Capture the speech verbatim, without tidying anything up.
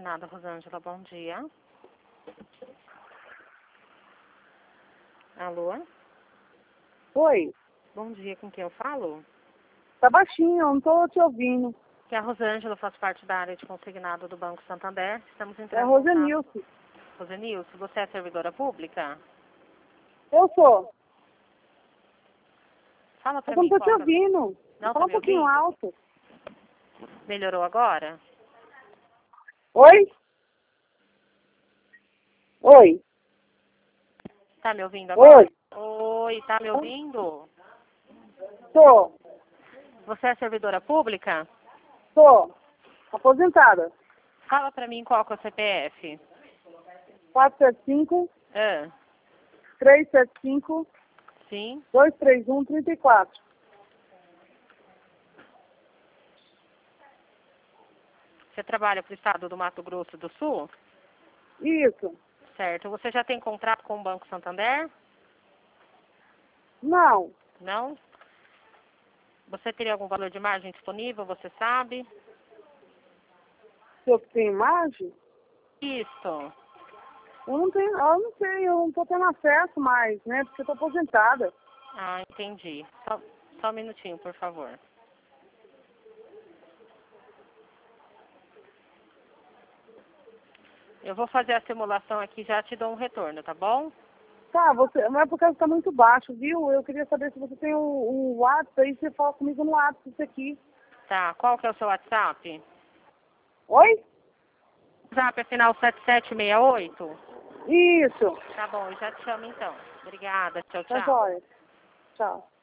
Consignado, Rosângela, bom dia. Alô? Oi, Bom dia, com quem eu falo? tá baixinho, eu não tô te ouvindo. Que é a Rosângela, faz parte da área de consignado do Banco Santander. Estamos É entrando a em contato. Rosenilson. Rosenilson, você é servidora pública? Eu sou. Fala pra Eu não mim tô te qual... ouvindo. Não tá Fala um me pouquinho ouvindo? alto. Melhorou agora? Oi? Oi? Tá me ouvindo agora? Oi? Oi, tá me ouvindo? Sou. Você é servidora pública? Sou. Aposentada. Fala pra mim qual que é o C P F. quatro sete cinco, Ah, três sete cinco, sim. dois três um, três quatro. Você trabalha pro estado do Mato Grosso do Sul? Isso. Certo. Você já tem contrato com o Banco Santander? Não. Não? Você teria algum valor de margem disponível, você sabe? Se eu tenho imagem? Isso. Eu não tenho, eu não sei, eu não tô tendo acesso mais, né? Porque eu tô aposentada. Ah, entendi. Só, só um minutinho, por favor. Eu vou fazer a simulação aqui e já te dou um retorno, tá bom? Tá, você, mas é porque tá muito baixo, viu? Eu queria saber se você tem o, o WhatsApp, aí você fala comigo no WhatsApp, isso aqui. Tá. Qual que é o seu WhatsApp? Oi? WhatsApp é final sete sete seis oito? Isso. Tá bom, eu já te chamo então. Obrigada. Tchau, Tá tchau. jóia. Tchau.